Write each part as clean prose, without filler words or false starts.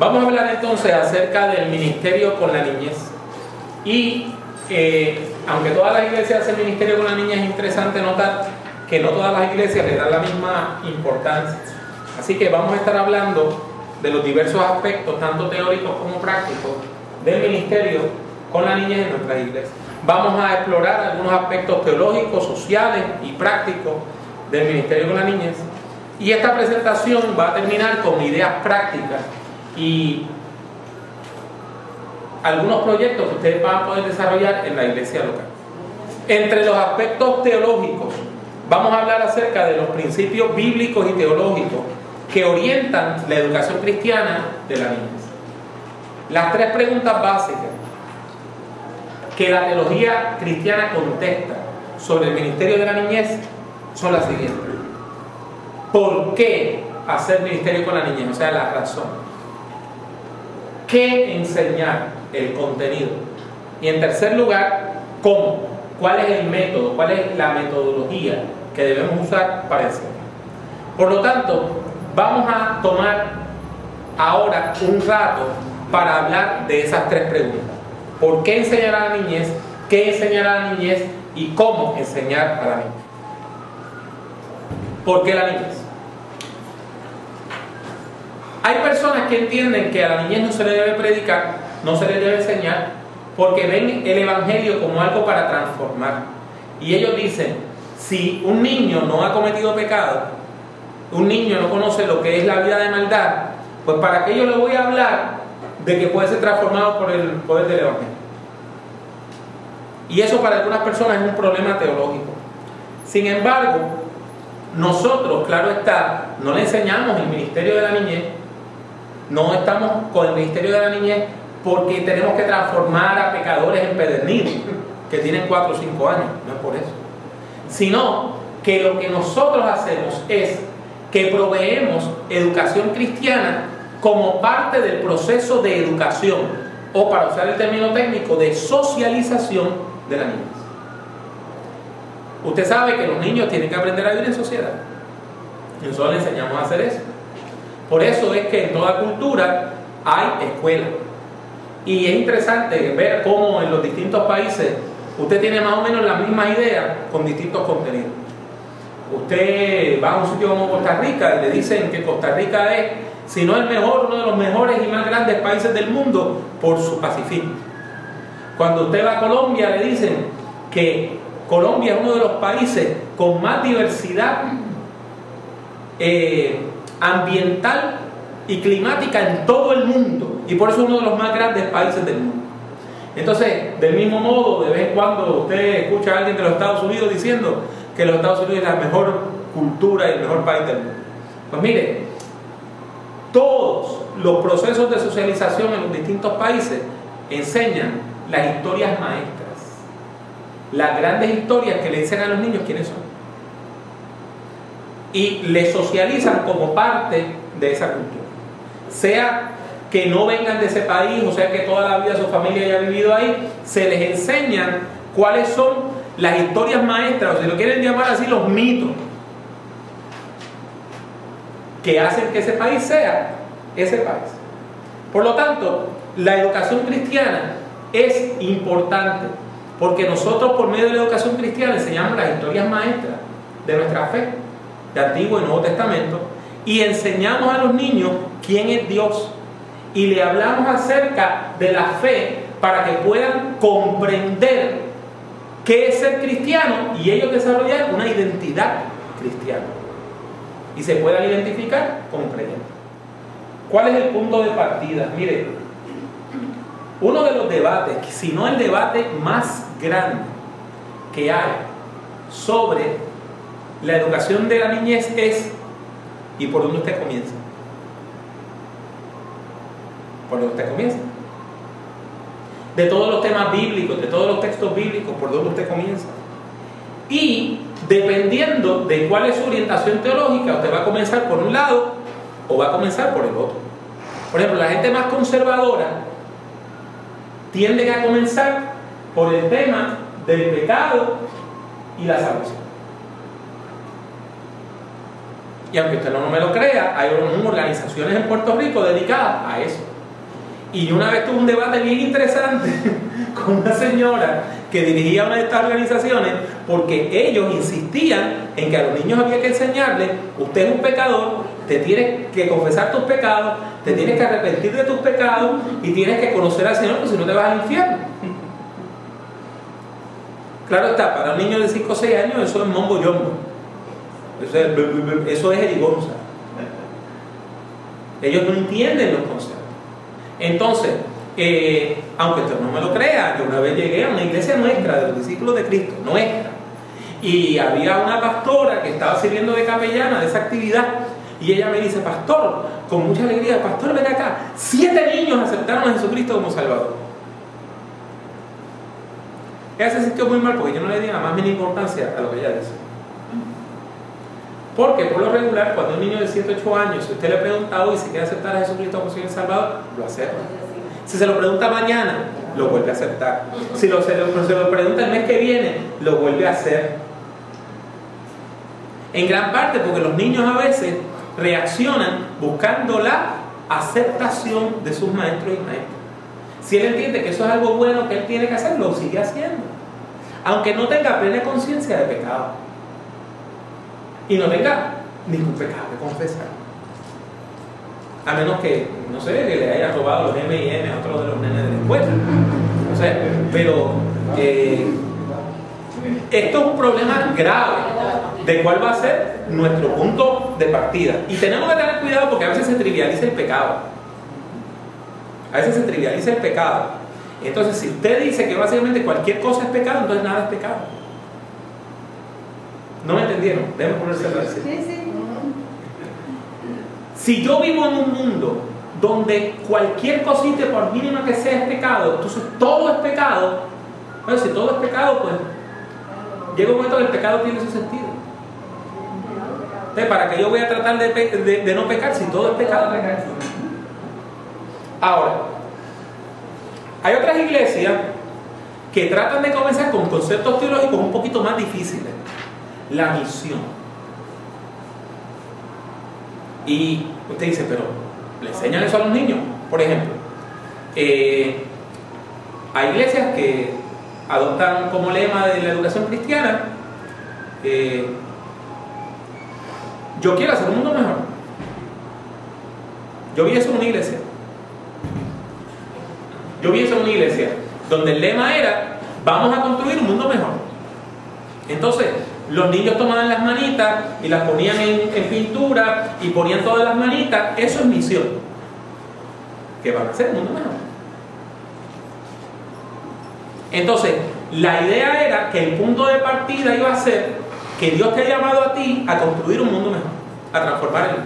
Vamos a hablar entonces acerca del ministerio con la niñez. Y aunque todas las iglesias hacen ministerio con la niñez, es interesante notar que no todas las iglesias le dan la misma importancia. Así que vamos a estar hablando de los diversos aspectos, tanto teóricos como prácticos, del ministerio con la niñez en nuestras iglesias. Vamos a explorar algunos aspectos teológicos, sociales y prácticos del ministerio con la niñez. Y esta presentación va a terminar con ideas prácticas y algunos proyectos que ustedes van a poder desarrollar en la iglesia local. Entre los aspectos teológicos, vamos a hablar acerca de los principios bíblicos y teológicos que orientan la educación cristiana de la niñez. Las tres preguntas básicas que la teología cristiana contesta sobre el ministerio de la niñez son las siguientes. ¿Por qué hacer ministerio con la niñez? O sea, la razón. ¿Qué enseñar? El contenido. Y en tercer lugar, ¿cómo? ¿Cuál es el método? ¿Cuál es la metodología que debemos usar para enseñar? Por lo tanto, vamos a tomar ahora un rato para hablar de esas tres preguntas. ¿Por qué enseñar a la niñez? ¿Qué enseñar a la niñez? ¿Y cómo enseñar a la niñez? ¿Por qué la niñez? Hay personas que entienden que a la niñez no se le debe predicar, no se le debe enseñar, porque ven el evangelio como algo para transformar. Y ellos dicen, si un niño no ha cometido pecado, un niño no conoce lo que es la vida de maldad, pues ¿para qué yo le voy a hablar de que puede ser transformado por el poder del evangelio? Y eso para algunas personas es un problema teológico. Sin embargo, nosotros, claro está, no le enseñamos el ministerio de la niñez. No estamos con el ministerio de la niñez porque tenemos que transformar a pecadores empedernidos que tienen 4 o 5 años, no es por eso. Sino que lo que nosotros hacemos es que proveemos educación cristiana como parte del proceso de educación, o para usar el término técnico, de socialización de la niñez. Usted sabe que los niños tienen que aprender a vivir en sociedad. Y nosotros les enseñamos a hacer eso. Por eso es que en toda cultura hay escuelas. Y es interesante ver cómo en los distintos países usted tiene más o menos las mismas ideas con distintos contenidos. Usted va a un sitio como Costa Rica y le dicen que Costa Rica es, si no el mejor, uno de los mejores y más grandes países del mundo por su pacifismo. Cuando usted va a Colombia le dicen que Colombia es uno de los países con más diversidad ambiental y climática en todo el mundo, y por eso es uno de los más grandes países del mundo. Entonces, del mismo modo, de vez en cuando usted escucha a alguien de los Estados Unidos diciendo que los Estados Unidos es la mejor cultura y el mejor país del mundo. Pues mire, todos los procesos de socialización en los distintos países enseñan las historias maestras, las grandes historias que le dicen a los niños quiénes son, y les socializan como parte de esa cultura, sea que no vengan de ese país, o sea que toda la vida su familia haya vivido ahí. Se les enseñan cuáles son las historias maestras, o si lo quieren llamar así, los mitos que hacen que ese país sea ese país. Por lo tanto, la educación cristiana es importante porque nosotros, por medio de la educación cristiana, enseñamos las historias maestras de nuestra fe, de Antiguo y Nuevo Testamento, y enseñamos a los niños quién es Dios, y le hablamos acerca de la fe para que puedan comprender qué es ser cristiano y ellos desarrollar una identidad cristiana y se puedan identificar como creyentes. ¿Cuál es el punto de partida? Mire, uno de los debates, si no el debate más grande que hay sobre la educación de la niñez es: ¿y por dónde usted comienza? ¿Por dónde usted comienza? De todos los temas bíblicos, de todos los textos bíblicos, ¿por dónde usted comienza? Y dependiendo de cuál es su orientación teológica, usted va a comenzar por un lado o va a comenzar por el otro. Por ejemplo, la gente más conservadora tiende a comenzar por el tema del pecado y la salvación. Y aunque usted no me lo crea, hay organizaciones en Puerto Rico dedicadas a eso. Y una vez tuve un debate bien interesante con una señora que dirigía una de estas organizaciones, porque ellos insistían en que a los niños había que enseñarles: usted es un pecador, te tienes que confesar tus pecados, te tienes que arrepentir de tus pecados y tienes que conocer al Señor, porque si no te vas al infierno. Claro está, para un niño de 5 o 6 años eso es mombo yombo, eso es jerigonza. Ellos no entienden los conceptos. Entonces, aunque usted no me lo crea, yo una vez llegué a una iglesia nuestra, de los discípulos de Cristo, nuestra, y había una pastora que estaba sirviendo de capellana de esa actividad, y ella me dice: pastor, con mucha alegría, pastor, ven acá, 7 niños aceptaron a Jesucristo como Salvador. Ella se sintió muy mal porque yo no le di la más mínima importancia a lo que ella dice. Porque por lo regular, cuando un niño de 7 o 8 años, si usted le pregunta hoy si quiere aceptar a Jesucristo como Señor y Salvador, lo acepta. Si se lo pregunta mañana, lo vuelve a aceptar. Si se lo pregunta el mes que viene, lo vuelve a hacer. En gran parte porque los niños a veces reaccionan buscando la aceptación de sus maestros y maestras. Si él entiende que eso es algo bueno que él tiene que hacer, lo sigue haciendo, aunque no tenga plena conciencia de pecado y no tenga ningún pecado que confesar, a menos que, no sé, que le haya robado los M&M a otro de los nenes de la escuela. O sea, pero esto es un problema grave, de cuál va a ser nuestro punto de partida. Y tenemos que tener cuidado porque a veces se trivializa el pecado. A veces se trivializa el pecado. Entonces, si usted dice que básicamente cualquier cosa es pecado, entonces nada es pecado. ¿No me entendieron? Déjenme ponerse a decir. Si yo vivo en un mundo donde cualquier cosita, por mínima que sea, es pecado, entonces todo es pecado. Bueno, si todo es pecado, pues llega un momento que el pecado tiene su sentido. Entonces, ¿para qué yo voy a tratar de no pecar si todo es pecado? Ahora, hay otras iglesias que tratan de comenzar con conceptos teológicos un poquito más difíciles. La misión. Y usted dice, pero ¿le enseñan eso a los niños? Por ejemplo, hay iglesias que adoptan como lema de la educación cristiana: yo quiero hacer un mundo mejor. Yo vi eso en una iglesia. Donde el lema era: vamos a construir un mundo mejor. Entonces, los niños tomaban las manitas y las ponían en pintura y ponían todas las manitas. Eso es misión. Que van a hacer un mundo mejor. Entonces, la idea era que el punto de partida iba a ser que Dios te ha llamado a ti a construir un mundo mejor, a transformar el mundo.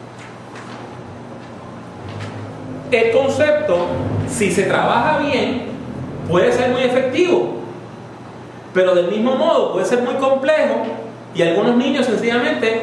El concepto, si se trabaja bien, puede ser muy efectivo, pero del mismo modo puede ser muy complejo y algunos niños sencillamente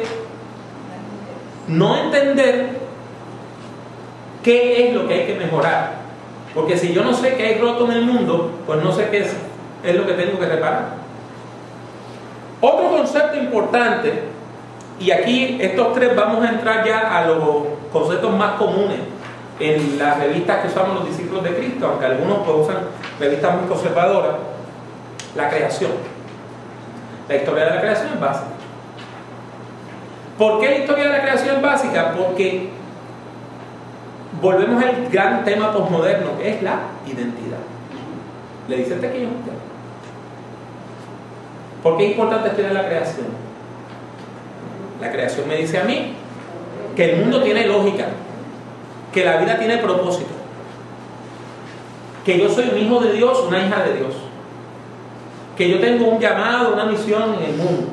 no entender qué es lo que hay que mejorar. Porque si yo no sé qué hay roto en el mundo, pues no sé qué es lo que tengo que reparar. Otro concepto importante, y aquí estos tres vamos a entrar ya a los conceptos más comunes en las revistas que usamos los discípulos de Cristo, aunque algunos pues usan revistas muy conservadoras. La creación. La historia de la creación es básica. ¿Por qué la historia de la creación es básica? Porque volvemos al gran tema posmoderno, que es la identidad. Le dice este que yo. ¿Por qué es importante estudiar la creación? La creación me dice a mí que el mundo tiene lógica, que la vida tiene propósito, que yo soy un hijo de Dios, una hija de Dios, que yo tengo un llamado, una misión en el mundo,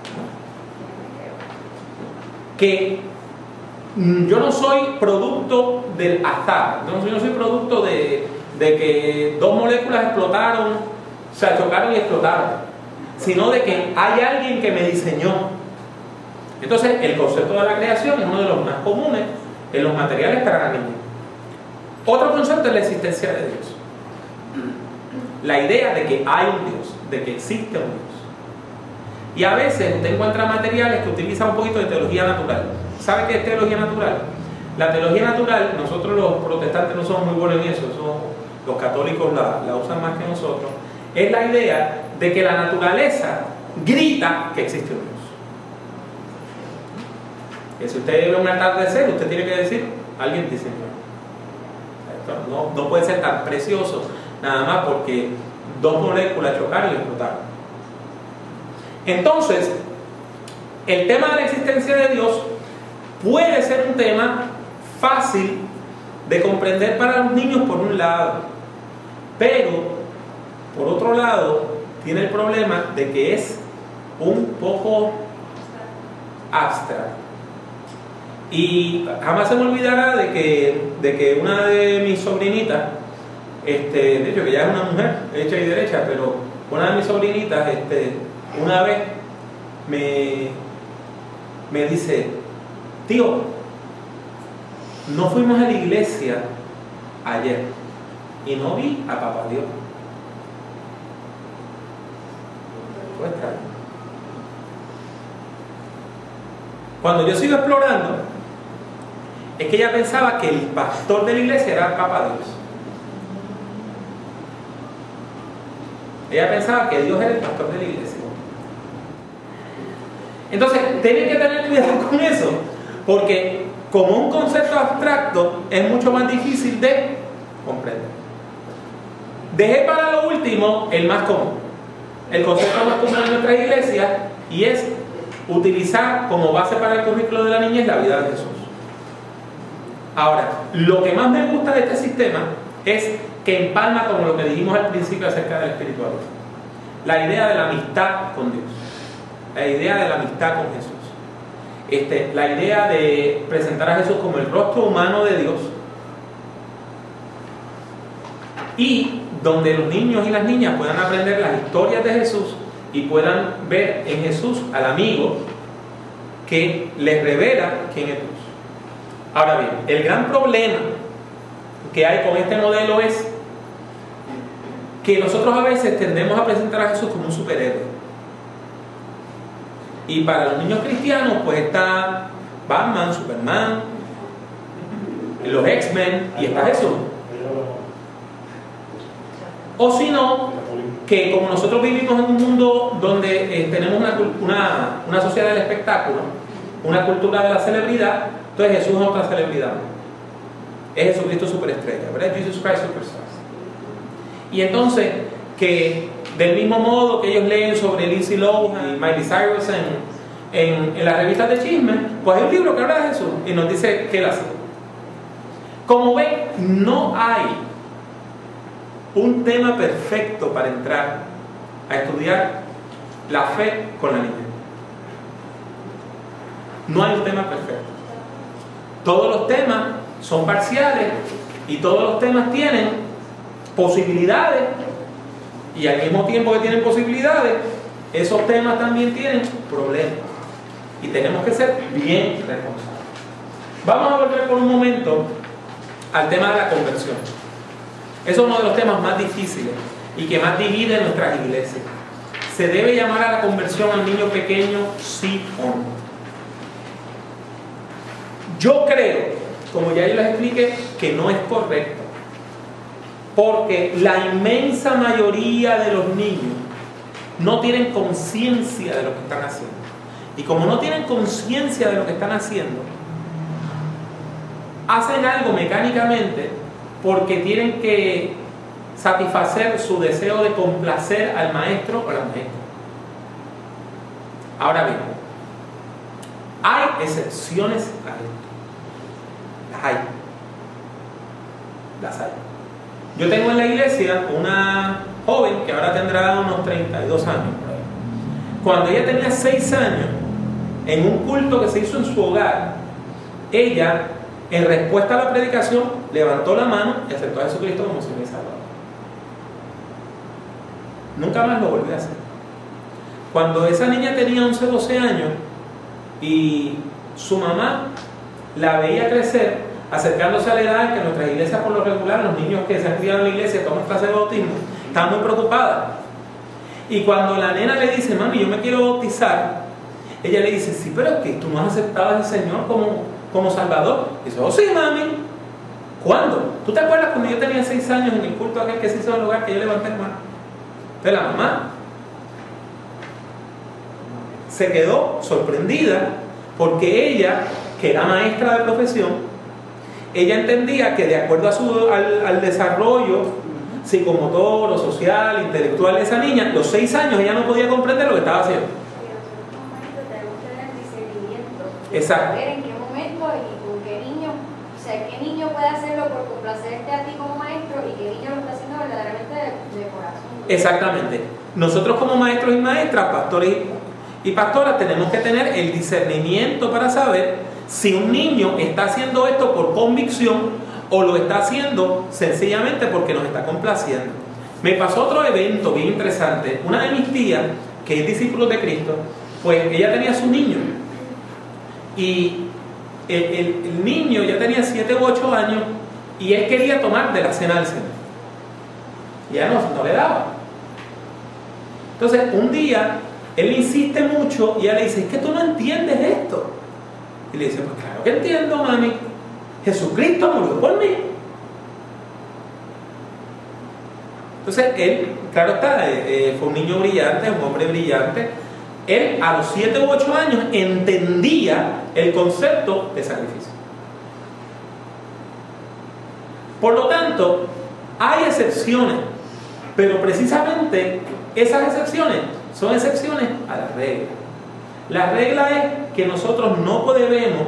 que yo no soy producto del azar, yo no soy producto de que dos moléculas explotaron, se chocaron y explotaron, sino de que hay alguien que me diseñó. Entonces, el concepto de la creación es uno de los más comunes en los materiales para la niña. Otro concepto es la existencia de Dios. La idea de que hay un Dios, de que existe un Dios. Y a veces usted encuentra materiales que utilizan un poquito de teología natural. ¿Sabe qué es teología natural? La teología natural, nosotros los protestantes no somos muy buenos en eso, los católicos la usan más que nosotros, es la idea de que la naturaleza grita que existe un Dios. Que si usted ve un atardecer, usted tiene que decir, alguien diseñó. No puede ser tan precioso nada más porque dos moléculas chocaron y explotaron. Entonces, el tema de la existencia de Dios puede ser un tema fácil de comprender para los niños por un lado, pero por otro lado tiene el problema de que es un poco abstracto. Y jamás se me olvidará de que una de mis sobrinitas, de hecho que ya es una mujer hecha y derecha, pero una de mis sobrinitas una vez me dice: tío, no fuimos a la iglesia ayer y no vi a Papá Dios. Fue extraño. Cuando yo sigo explorando, es que ella pensaba que el pastor de la iglesia era Papá Dios. Ella pensaba que Dios era el pastor de la iglesia. Entonces, tienen que tener cuidado con eso, porque como un concepto abstracto es mucho más difícil de comprender. Dejé para lo último el más común, el concepto más común en nuestras iglesias, y es utilizar como base para el currículo de la niñez la vida de Jesús. Ahora, lo que más me gusta de este sistema es que empalma con lo que dijimos al principio acerca del espiritualismo. La idea de la amistad con Dios, la idea de la amistad con Jesús, la idea de presentar a Jesús como el rostro humano de Dios, y donde los niños y las niñas puedan aprender las historias de Jesús y puedan ver en Jesús al amigo que les revela quién es Dios. Ahora bien, el gran problema que hay con este modelo es que nosotros a veces tendemos a presentar a Jesús como un superhéroe. Y para los niños cristianos pues está Batman, Superman, los X-Men y está Jesús. O si no, que como nosotros vivimos en un mundo donde tenemos una sociedad del espectáculo, una cultura de la celebridad, entonces Jesús es otra celebridad. Es Jesucristo superestrella, ¿verdad? Jesus Christ Superstar. Y entonces, que del mismo modo que ellos leen sobre Lindsay Lohan y Miley Cyrus en las revistas de chisme, pues hay un libro que habla de Jesús y nos dice qué él hace. Como ven, no hay un tema perfecto para entrar a estudiar la fe con la niña. No hay un tema perfecto. Todos los temas son parciales y todos los temas tienen posibilidades, y al mismo tiempo que tienen posibilidades, esos temas también tienen problemas, y tenemos que ser bien responsables. Vamos a volver por un momento al tema de la conversión. Es uno de los temas más difíciles y que más divide nuestras iglesias. ¿Se debe llamar a la conversión al niño pequeño, sí o no? Yo creo, como ya yo les expliqué, que no es correcto, porque la inmensa mayoría de los niños no tienen conciencia de lo que están haciendo. Y como no tienen conciencia de lo que están haciendo, hacen algo mecánicamente porque tienen que satisfacer su deseo de complacer al maestro o a la maestra. Ahora bien, hay excepciones a esto. Las hay. Yo tengo en la iglesia una joven que ahora tendrá unos 32 años por ahí. Cuando ella tenía 6 años, en un culto que se hizo en su hogar, ella, en respuesta a la predicación, levantó la mano y aceptó a Jesucristo como Señor y Salvador. Nunca más lo volvió a hacer. Cuando esa niña tenía 11 o 12 años y su mamá la veía crecer, acercándose a la edad en que en nuestras iglesias por lo regular los niños que se han criado en la iglesia toman clase de bautismo, están muy preocupadas. Y cuando la nena le dice: mami, yo me quiero bautizar, ella le dice: sí, pero es que tú no has aceptado al Señor como como Salvador? Dice, oh sí, mami. ¿Cuándo? ¿Tú te acuerdas cuando yo tenía 6 años en el culto aquel que se hizo en el lugar que yo levanté el mano? Entonces la mamá se quedó sorprendida porque ella, que era maestra de profesión, ella entendía que de acuerdo a al desarrollo psicomotor o social, intelectual de esa niña, los 6 años ella no podía comprender lo que estaba haciendo. Exacto. Saber en qué momento y con qué niño, o sea, qué niño puede hacerlo por complacerte a ti como maestro y qué niño lo está haciendo verdaderamente de corazón. Exactamente. Nosotros como maestros y maestras, pastores y pastoras, tenemos que tener el discernimiento para saber si un niño está haciendo esto por convicción o lo está haciendo sencillamente porque nos está complaciendo. Me pasó otro evento bien interesante. Una de mis tías, que es discípulo de Cristo, pues ella tenía su niño. Y el niño ya tenía 7 u 8 años y él quería tomar de la cena del Señor. Y ella no le daba. Entonces, un día, él insiste mucho y ella le dice, es que tú no entiendes esto. Y le dice, pues claro que entiendo, mami. Jesucristo murió por mí. Entonces, él, claro está, fue un niño brillante, un hombre brillante. Él a los 7 u 8 años entendía el concepto de sacrificio. Por lo tanto, hay excepciones, pero precisamente esas excepciones son excepciones a la regla. La regla es que nosotros no debemos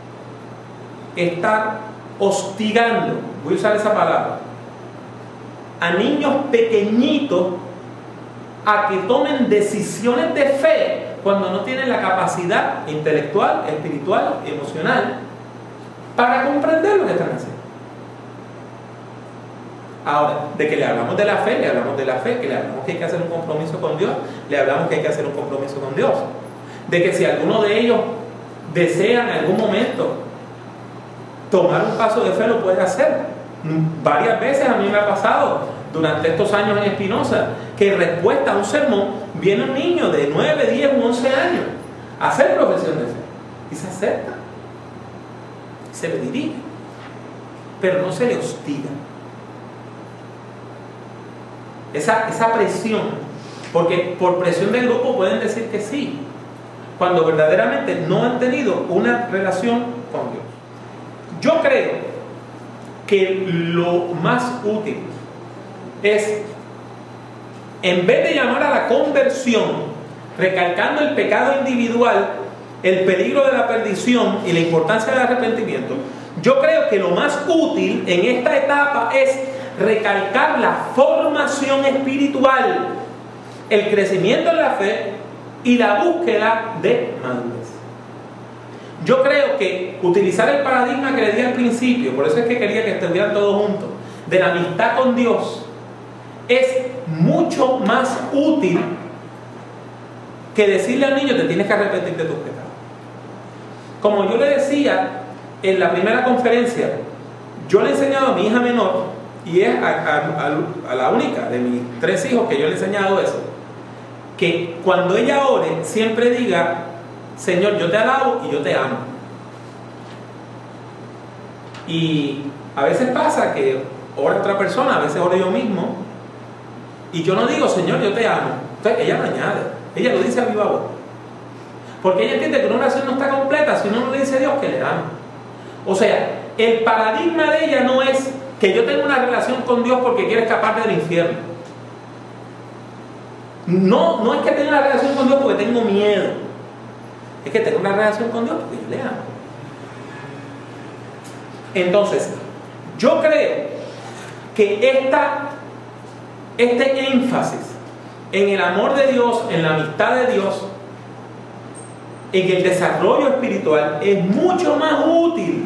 estar hostigando, voy a usar esa palabra, a niños pequeñitos a que tomen decisiones de fe cuando no tienen la capacidad intelectual, espiritual, emocional para comprender lo que están haciendo. Ahora, de que le hablamos de la fe, le hablamos de la fe, que le hablamos que hay que hacer un compromiso con Dios, le hablamos que hay que hacer un compromiso con Dios. De que si alguno de ellos desea en algún momento tomar un paso de fe, lo puede hacer. Varias veces a mí me ha pasado durante estos años en Espinosa que en respuesta a un sermón viene un niño de 9, 10 u 11 años a hacer profesión de fe y se acerca, se le dirige, pero no se le hostiga. Esa presión, porque por presión del grupo pueden decir que sí, cuando verdaderamente no han tenido una relación con Dios. Yo creo que lo más útil es, en vez de llamar a la conversión, recalcando el pecado individual, el peligro de la perdición y la importancia del arrepentimiento, yo creo que lo más útil en esta etapa es recalcar la formación espiritual, el crecimiento en la fe y la búsqueda de madurez. Yo creo que utilizar el paradigma que le di al principio, por eso es que quería que estuvieran todos juntos, de la amistad con Dios, es mucho más útil que decirle al niño te tienes que arrepentir de tus pecados. Como yo le decía en la primera conferencia, yo le he enseñado a mi hija menor, y es a la única de mis 3 hijos que yo le he enseñado eso, que cuando ella ore siempre diga, Señor, yo te alabo y yo te amo. Y a veces pasa que ora otra persona, a veces oro yo mismo, y yo no digo, Señor, yo te amo. Entonces ella lo añade, ella lo dice a viva voz, porque ella entiende que una oración no está completa si uno no le dice a Dios que le ama. O sea, el paradigma de ella no es que yo tengo una relación con Dios porque quiero escapar del infierno. No es que tenga una relación con Dios porque tengo miedo. Es que tengo una relación con Dios porque yo le amo. Entonces, yo creo que este énfasis en el amor de Dios, en la amistad de Dios, en el desarrollo espiritual, es mucho más útil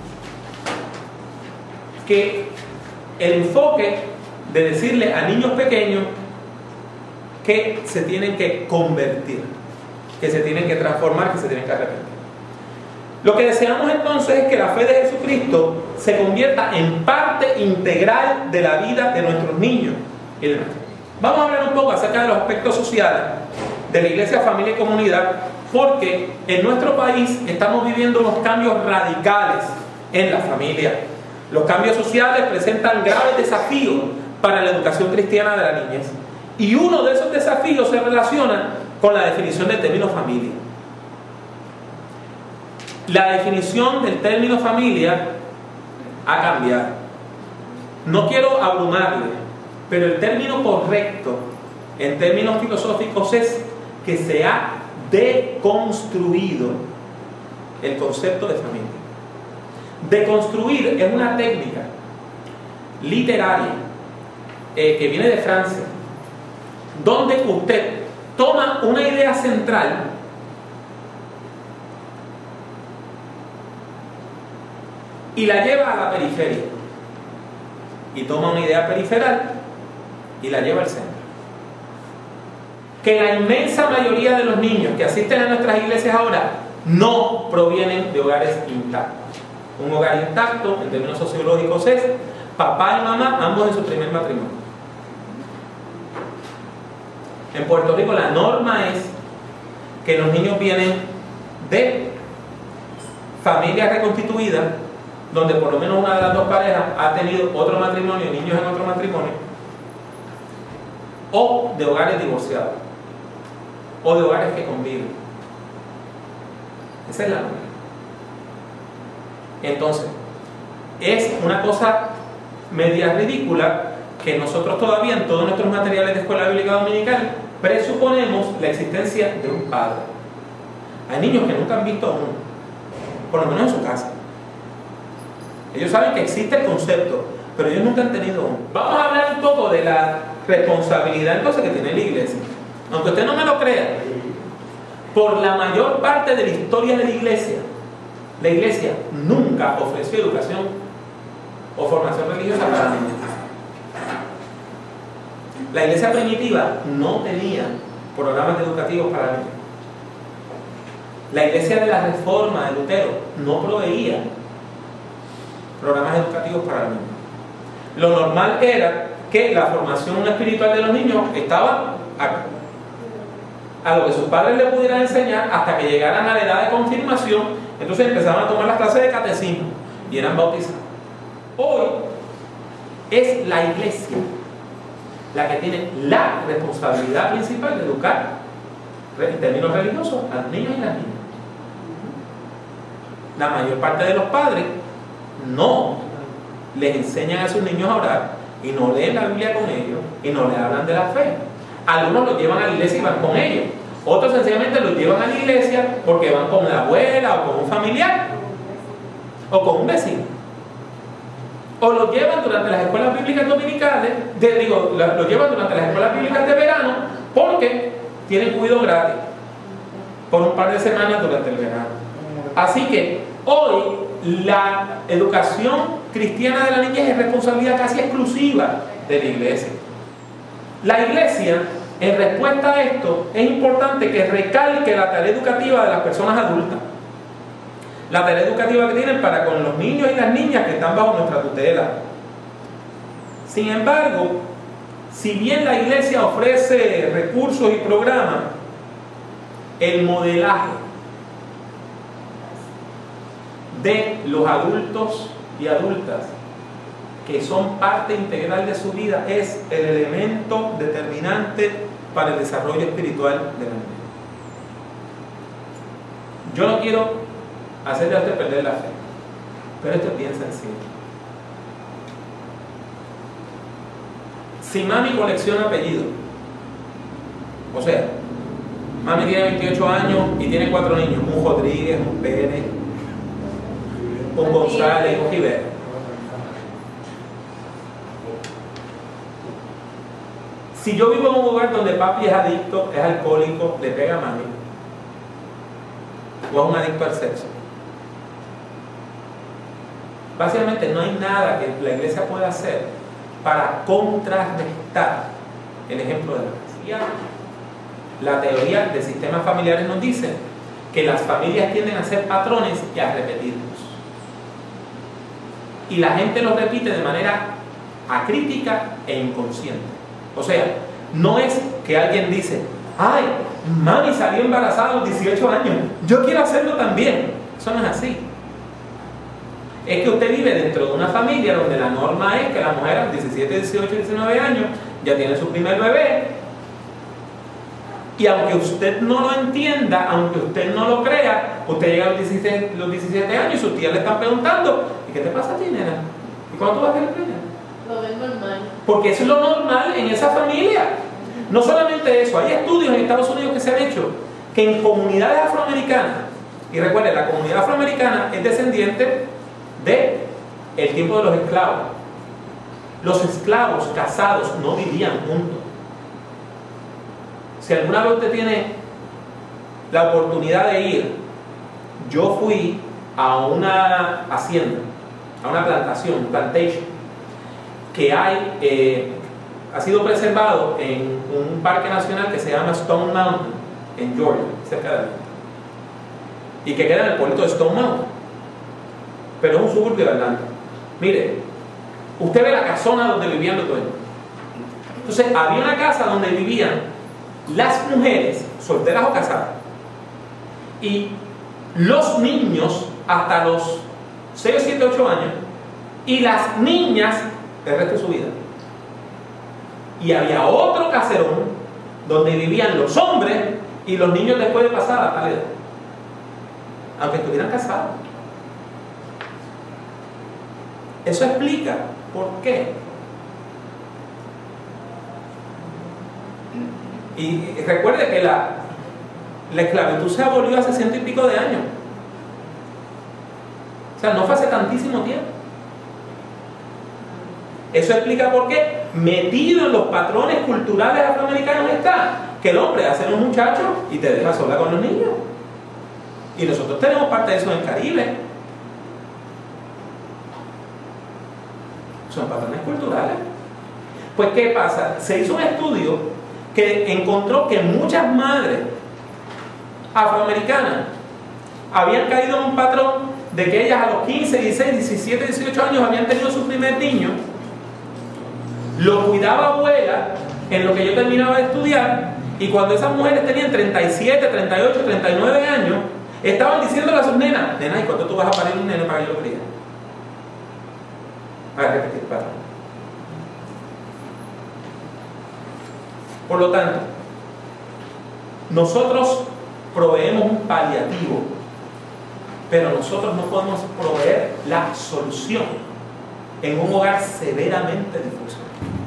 que el enfoque de decirle a niños pequeños que se tienen que convertir, que se tienen que transformar, que se tienen que arrepentir. Lo que deseamos entonces es que la fe de Jesucristo se convierta en parte integral de la vida de nuestros niños y de nuestros. Vamos a hablar un poco acerca de los aspectos sociales de la iglesia, familia y comunidad porque en nuestro país estamos viviendo unos cambios radicales en la familia. Los cambios sociales presentan graves desafíos para la educación cristiana de la niñez. Y uno de esos desafíos se relaciona con la definición del término familia. La definición del término familia ha cambiado. No quiero abrumarle, pero el término correcto en términos filosóficos es que se ha deconstruido el concepto de familia. Deconstruir es una técnica literaria que viene de Francia, donde usted toma una idea central y la lleva a la periferia, y toma una idea periferal y la lleva al centro. Que la inmensa mayoría de los niños que asisten a nuestras iglesias ahora no provienen de hogares intactos. Un hogar intacto, en términos sociológicos, es papá y mamá, ambos en su primer matrimonio. En Puerto Rico la norma es que los niños vienen de familias reconstituidas, donde por lo menos una de las dos parejas ha tenido otro matrimonio, niños en otro matrimonio, o de hogares divorciados, o de hogares que conviven. Esa es la norma. Entonces, es una cosa media ridícula que nosotros todavía en todos nuestros materiales de escuela bíblica dominical presuponemos la existencia de un padre. Hay niños que nunca han visto a uno, por lo menos en su casa. Ellos saben que existe el concepto, pero ellos nunca han tenido uno. Vamos a hablar un poco de la responsabilidad entonces que tiene la iglesia. Aunque usted no me lo crea, por la mayor parte de la historia de la iglesia nunca ofreció educación o formación religiosa para niños. La iglesia primitiva no tenía programas educativos para niños. La iglesia de la Reforma de Lutero no proveía programas educativos para niños. Lo normal era que la formación espiritual de los niños estaba a lo que sus padres les pudieran enseñar hasta que llegaran a la edad de confirmación. Entonces empezaban a tomar las clases de catecismo y eran bautizados. Hoy es la iglesia la que tiene la responsabilidad principal de educar en términos religiosos a los niños y las niñas. La mayor parte de los padres no les enseñan a sus niños a orar y no leen la Biblia con ellos y no les hablan de la fe. Algunos los llevan a la iglesia y van con ellos. Otros sencillamente los llevan a la iglesia porque van con la abuela o con un familiar o con un vecino. O los llevan durante las escuelas bíblicas dominicales, los llevan durante las escuelas bíblicas de verano porque tienen cuidado gratis por un par de semanas durante el verano. Así que hoy la educación cristiana de la niñez es responsabilidad casi exclusiva de la iglesia. La iglesia, en respuesta a esto, es importante que recalque la tarea educativa de las personas adultas. La tarea educativa que tienen para con los niños y las niñas que están bajo nuestra tutela. Sin embargo, si bien la iglesia ofrece recursos y programas, el modelaje de los adultos y adultas que son parte integral de su vida es el elemento determinante para el desarrollo espiritual de la niña. Yo no quiero hacerle a usted perder la fe, pero esto es bien sencillo. Si mami colecciona apellidos, o sea, mami tiene 28 años y tiene 4 niños, un Rodríguez, un Pérez, un González, un Rivera. Si yo vivo en un lugar donde papi es adicto, es alcohólico, le pega a mami, o es un adicto al sexo, básicamente no hay nada que la iglesia pueda hacer para contrarrestar el ejemplo de la iglesia. La teoría de sistemas familiares nos dice que las familias tienden a ser patrones y a repetirlos. Y la gente los repite de manera acrítica e inconsciente. O sea, no es que alguien dice, ay, mami salió embarazada a los 18 años, yo quiero hacerlo también. Eso no es así. Es que usted vive dentro de una familia donde la norma es que la mujer a los 17, 18, 19 años ya tiene su primer bebé, y aunque usted no lo entienda, aunque usted no lo crea, usted llega a los 17 años y sus tías le están preguntando: ¿y qué te pasa a ti, nena? ¿Y cuándo vas a tener primero? Lo ves normal. Porque eso es lo normal en esa familia. No solamente eso, hay estudios en Estados Unidos que se han hecho que en comunidades afroamericanas, y recuerden, la comunidad afroamericana es descendiente de el tiempo de los esclavos. Los esclavos casados no vivían juntos. Si alguna vez usted tiene la oportunidad de ir, yo fui a una hacienda, a una plantation, que ha sido preservado en un parque nacional que se llama Stone Mountain, en Georgia, cerca de aquí, y que queda en el pueblito de Stone Mountain, pero es un suburbio de Atlanta. Mire, usted ve la casona donde vivían los dueños. Entonces había una casa donde vivían las mujeres, solteras o casadas, y los niños hasta los 6, 7, 8 años, y las niñas el resto de su vida. Y había otro caserón donde vivían los hombres y los niños después de pasar a tal edad, aunque estuvieran casados. Eso explica por qué. Y recuerde que la esclavitud se abolió hace 100 y pico de años. O sea, no fue hace tantísimo tiempo. Eso explica por qué metido en los patrones culturales afroamericanos está que el hombre hace un muchacho y te deja sola con los niños. Y nosotros tenemos parte de eso en el Caribe. Son patrones culturales. Pues ¿qué pasa? Se hizo un estudio que encontró que muchas madres afroamericanas habían caído en un patrón de que ellas a los 15, 16, 17, 18 años habían tenido su primer niño, lo cuidaba abuela en lo que yo terminaba de estudiar, y cuando esas mujeres tenían 37, 38, 39 años, estaban diciéndole a sus nenas: nena, ¿y cuándo tú vas a parir un nene para que yo lo críe? Para repetir, para. Por lo tanto, nosotros proveemos un paliativo, pero nosotros no podemos proveer la solución en un hogar severamente disfuncional.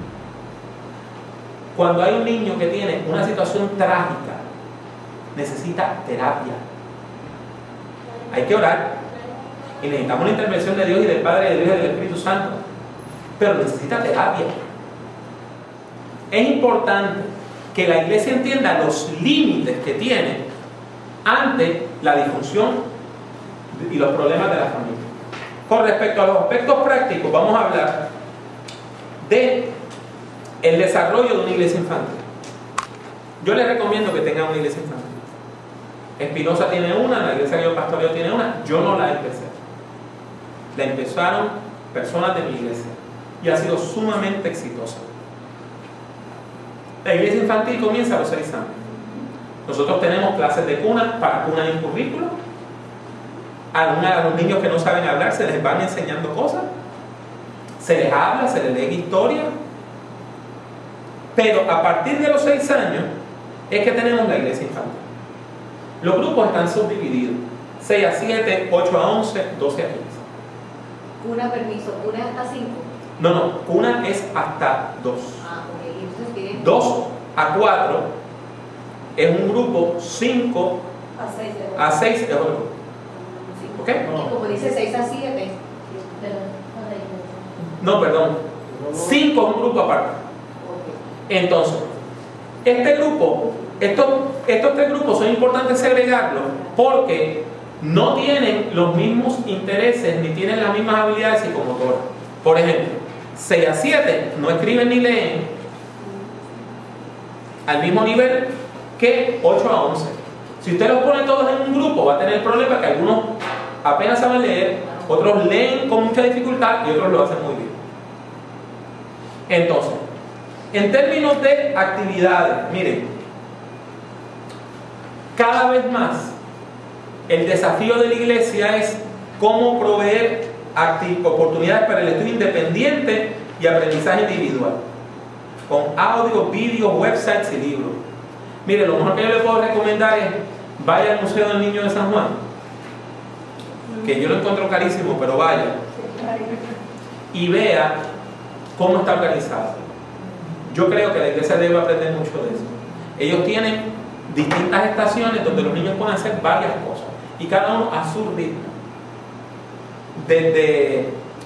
Cuando hay un niño que tiene una situación trágica, necesita terapia. Hay que orar y necesitamos la intervención de Dios y del Padre, de Dios y del Espíritu Santo, pero necesita terapia. Es importante que la iglesia entienda los límites que tiene ante la disfunción y los problemas de la familia. Con respecto a los aspectos prácticos, vamos a hablar de el desarrollo de una iglesia infantil. Yo les recomiendo que tengan una iglesia infantil. Espinosa tiene una, la iglesia que yo pastoreo tiene una. Yo no la empecé. La empezaron personas de mi iglesia y ha sido sumamente exitosa. La iglesia infantil comienza a los 6 años. Nosotros tenemos clases de cuna, para cuna en currículo. A los niños que no saben hablar se les van enseñando cosas, se les habla, se les lee historia. Pero a partir de los 6 años es que tenemos la iglesia infantil. Los grupos están subdivididos: 6 a 7, 8 a 11, 12 a 15. Cuna, permiso, cuna es hasta 5. No, cuna es hasta 2. Ah, ok. Entonces tienen 2 a 4 es un grupo, 5 a 6 es otro grupo. ¿Ok? Y como dice 6 a 7. No, perdón. 5 es un grupo aparte. Entonces, este grupo, estos 3 grupos son importantes segregarlos porque no tienen los mismos intereses ni tienen las mismas habilidades psicomotoras. Por ejemplo, 6 a 7 no escriben ni leen al mismo nivel que 8 a 11. Si usted los pone todos en un grupo, va a tener el problema que algunos apenas saben leer, otros leen con mucha dificultad y otros lo hacen muy bien. Entonces, en términos de actividades, miren, cada vez más el desafío de la iglesia es cómo proveer oportunidades para el estudio independiente y aprendizaje individual, con audio, vídeos, websites y libros. Mire, lo mejor que yo le puedo recomendar es vaya al Museo del Niño de San Juan, que yo lo encuentro carísimo, pero vaya y vea cómo está organizado. Yo creo que la iglesia debe aprender mucho de eso. Ellos tienen distintas estaciones donde los niños pueden hacer varias cosas y cada uno a su ritmo, desde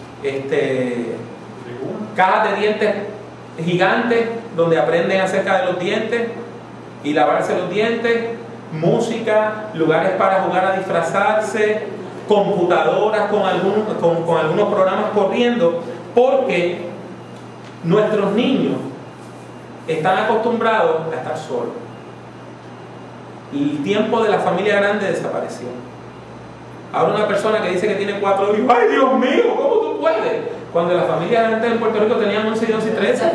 cajas de dientes gigantes donde aprenden acerca de los dientes y lavarse los dientes, música, lugares para jugar a disfrazarse, computadoras con algunos programas corriendo, porque nuestros niños están acostumbrados a estar solos. El tiempo de la familia grande desapareció. Ahora una persona que dice que tiene 4 hijos, ¡ay Dios mío! ¿Cómo tú puedes? Cuando la familia grande en Puerto Rico tenían 11, 12 y 13.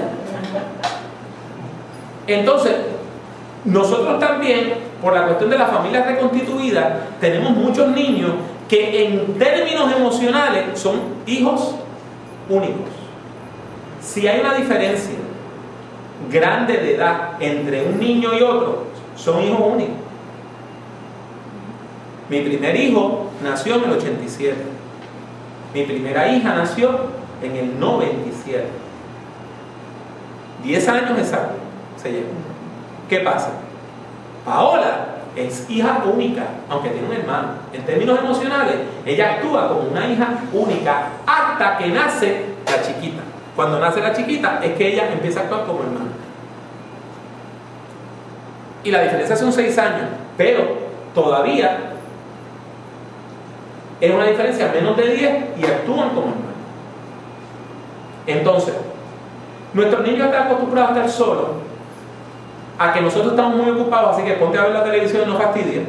Entonces, nosotros también, por la cuestión de la familia reconstituida, tenemos muchos niños que en términos emocionales son hijos únicos. Si hay una diferencia grande de edad entre un niño y otro, son hijos únicos. Mi primer hijo nació en el 87. Mi primera hija nació en el 97. 10 años exactos se llevan. ¿Qué pasa? Paola es hija única, aunque tiene un hermano. En términos emocionales, ella actúa como una hija única hasta que nace la chiquita. Cuando nace la chiquita es que ella empieza a actuar como hermana. Y la diferencia son 6 años, pero todavía es una diferencia menos de 10 y actúan como hermanos. Entonces, nuestros niños están acostumbrados a estar solos, a que nosotros estamos muy ocupados, así que ponte a ver la televisión y no fastidia.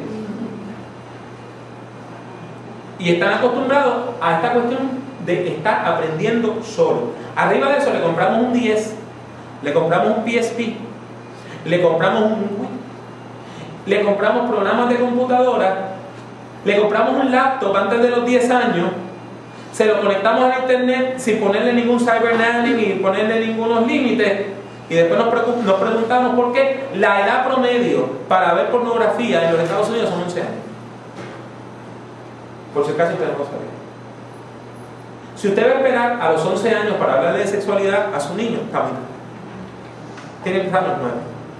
Y están acostumbrados a esta cuestión de estar aprendiendo solo. Arriba de eso le compramos un 10, le compramos un PSP, le compramos un Wii, le compramos programas de computadora, le compramos un laptop antes de los 10 años, se lo conectamos a internet sin ponerle ningún cybernapping ni ponerle ningunos límites, y después nos preguntamos por qué la edad promedio para ver pornografía en los Estados Unidos son 11 años. Por si acaso usted no lo sabía. Si usted va a esperar a los 11 años para hablarle de sexualidad a su niño, camina. Tiene que estar a los 9.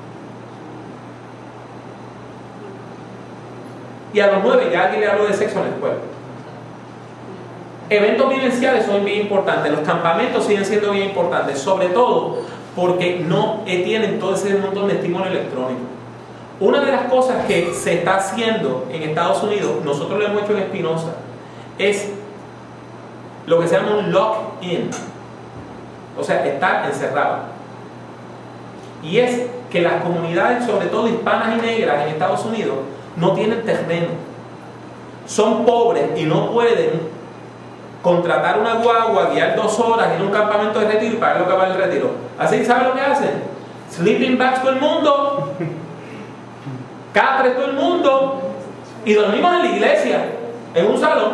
Y a los 9 ya alguien le habló de sexo en la escuela. Eventos vivenciales son bien importantes. Los campamentos siguen siendo bien importantes, sobre todo porque no tienen todo ese montón de estímulo electrónico. Una de las cosas que se está haciendo en Estados Unidos, nosotros lo hemos hecho en Espinosa, es lo que se llama un lock-in, o sea, estar encerrado. Y es que las comunidades, sobre todo hispanas y negras en Estados Unidos, no tienen terreno, son pobres y no pueden contratar una guagua, guiar 2 horas en un campamento de retiro y pagar lo que vale el retiro. Así, ¿saben lo que hacen? Sleeping bags todo el mundo, capres todo el mundo, y dormimos en la iglesia, en un salón.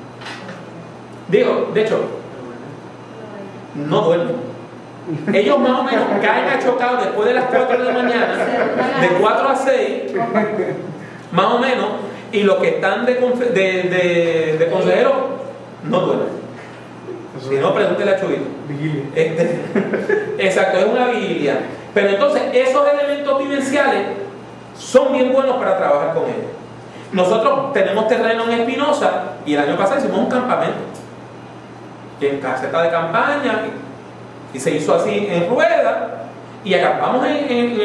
Digo, de hecho, no duermen. Ellos más o menos caen achocados después de las 4 de la mañana, de 4 a 6, más o menos, y los que están de consejeros no duermen. Si no, pregúntele a Chuyito. Vigilia. Exacto, es una vigilia. Pero entonces, esos elementos vivenciales son bien buenos para trabajar con ellos. Nosotros tenemos terreno en Espinosa y el año pasado hicimos un campamento en caseta de campaña y se hizo así en rueda y acampamos en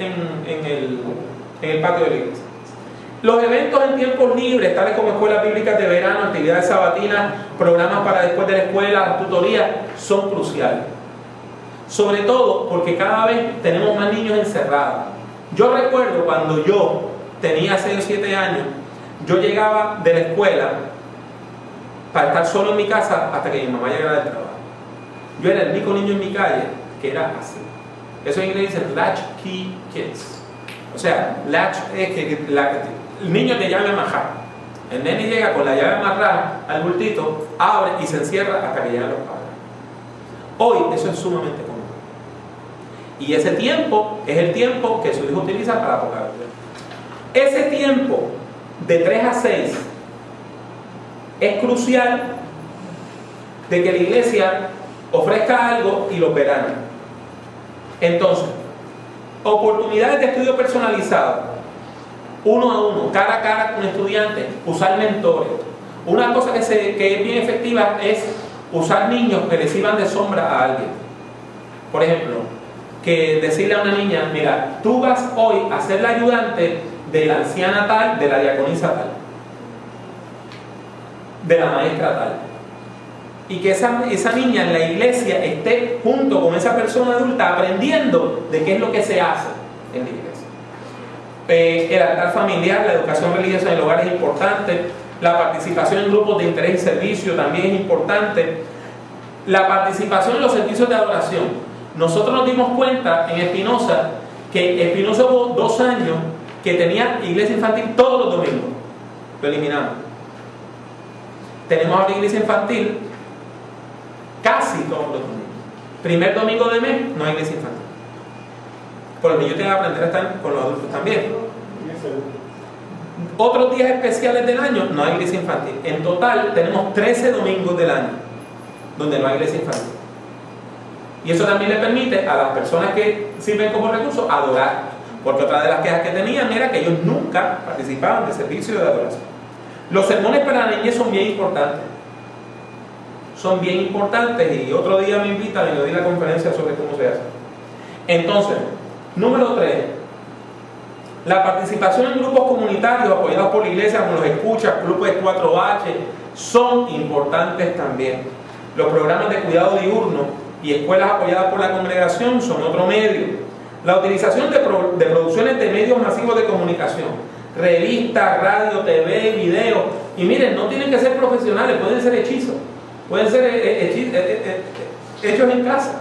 el patio de la iglesia. Los eventos en tiempos libres, tales como escuelas bíblicas de verano, actividades sabatinas, programas para después de la escuela, tutorías, son cruciales. Sobre todo porque cada vez tenemos más niños encerrados. Yo recuerdo cuando yo tenía 6 o 7 años, yo llegaba de la escuela para estar solo en mi casa hasta que mi mamá llegara del trabajo. Yo era el único niño en mi calle que era así. Eso en inglés dice latchkey kids. O sea, latch es que el niño te llame a majar. El nene llega con la llave amarrada al bultito, abre y se encierra hasta que llegan los padres. Hoy eso es sumamente común. Y ese tiempo es el tiempo que su hijo utiliza para poca vida. Ese tiempo de 3 a 6 es crucial de que la iglesia ofrezca algo y lo verán. Entonces, oportunidades de estudio personalizado, uno a uno, cara a cara con estudiantes, usar mentores. Una cosa que es bien efectiva es usar niños que le sirvan de sombra a alguien. Por ejemplo, que decirle a una niña, mira, tú vas hoy a ser la ayudante de la anciana tal, de la diaconisa tal, de la maestra tal. Y que esa niña en la iglesia esté junto con esa persona adulta aprendiendo de qué es lo que se hace en la iglesia. El altar familiar, la educación religiosa en el hogar es importante. La participación en grupos de interés y servicio también es importante. La participación en los servicios de adoración. Nosotros nos dimos cuenta en Espinosa que Espinosa hubo 2 años que tenía iglesia infantil todos los domingos. Lo eliminamos. Tenemos ahora iglesia infantil casi todos los domingos. Primer domingo de mes no hay iglesia infantil. Por los niños tienen que aprender a estar con los adultos también. Otros días especiales del año no hay iglesia infantil. En total tenemos 13 domingos del año donde no hay iglesia infantil. Y eso también le permite a las personas que sirven como recurso adorar. Porque otra de las quejas que tenían era que ellos nunca participaban de servicio de adoración. Los sermones para la niñez son bien importantes. Son bien importantes y otro día me invitan y le doy la conferencia sobre cómo se hace. Entonces, número 3, la participación en grupos comunitarios apoyados por la iglesia, como los escuchas, grupos de 4H, son importantes también. Los programas de cuidado diurno y escuelas apoyadas por la congregación son otro medio. La utilización de producciones de medios masivos de comunicación, revistas, radio, TV, video, y miren, no tienen que ser profesionales, pueden ser hechizos, pueden ser hechos en casa.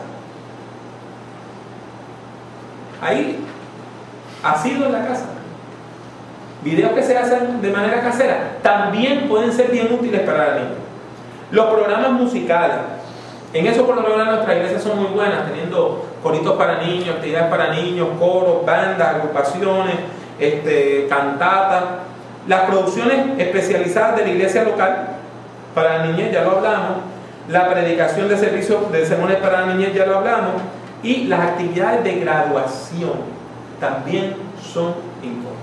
Ahí, asido en la casa. Videos que se hacen de manera casera también pueden ser bien útiles para la niña. Los programas musicales, en eso por lo menos nuestras iglesias son muy buenas, teniendo coritos para niños, actividades para niños, coros, bandas, agrupaciones, cantatas. Las producciones especializadas de la iglesia local para la niñez, ya lo hablamos. La predicación de servicios de sermones para la niñez, ya lo hablamos. Y las actividades de graduación también son importantes.